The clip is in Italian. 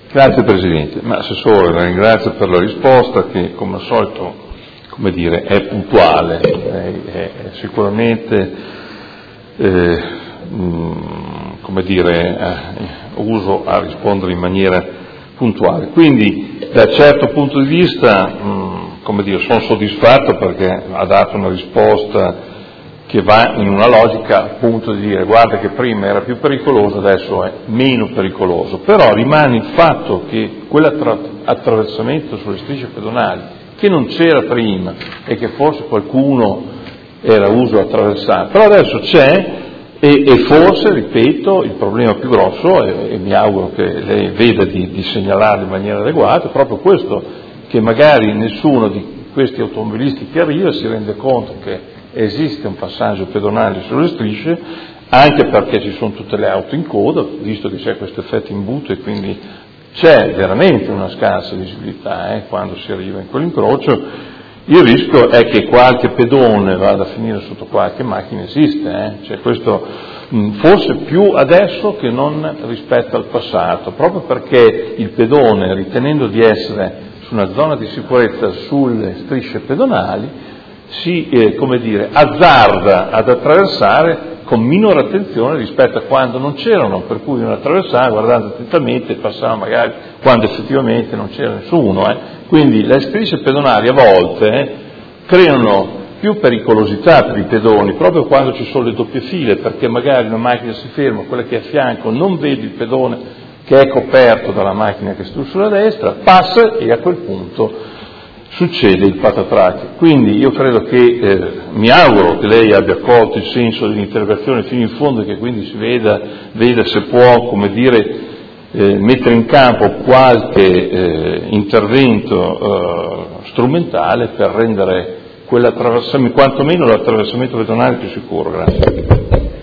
Grazie Presidente. Ma Assessore, la ringrazio per la risposta che come al solito, come dire, è puntuale, è sicuramente, come dire, uso a rispondere in maniera puntuale. Quindi da certo punto di vista, come dire, sono soddisfatto perché ha dato una risposta che va in una logica appunto di dire guarda che prima era più pericoloso, adesso è meno pericoloso, però rimane il fatto che quell'attraversamento sulle strisce pedonali che non c'era prima e che forse qualcuno era uso attraversare, però adesso c'è e forse, ripeto, il problema più grosso, e mi auguro che lei veda di segnalarlo in maniera adeguata, è proprio questo, che magari nessuno di questi automobilisti che arriva si rende conto che esiste un passaggio pedonale sulle strisce, anche perché ci sono tutte le auto in coda, visto che c'è questo effetto imbuto e quindi c'è veramente una scarsa visibilità quando si arriva in quell'incrocio. Il rischio è che qualche pedone vada a finire sotto qualche macchina, esiste, cioè questo forse più adesso che non rispetto al passato, proprio perché il pedone, ritenendo di essere su una zona di sicurezza sulle strisce pedonali, si azzarda ad attraversare con minore attenzione rispetto a quando non c'erano, per cui non attraversava guardando attentamente, passava magari quando effettivamente non c'era nessuno. Quindi le strisce pedonali a volte creano più pericolosità per i pedoni, proprio quando ci sono le doppie file, perché magari una macchina si ferma, quella che è a fianco non vede il pedone che è coperto dalla macchina che sta sulla destra, passa e a quel punto succede il patatrac. Quindi io credo che, mi auguro che lei abbia colto il senso dell'interrogazione fino in fondo e che quindi si veda se può, mettere in campo qualche intervento strumentale per rendere quell'attraversamento, quantomeno l'attraversamento pedonale più sicuro. Grazie.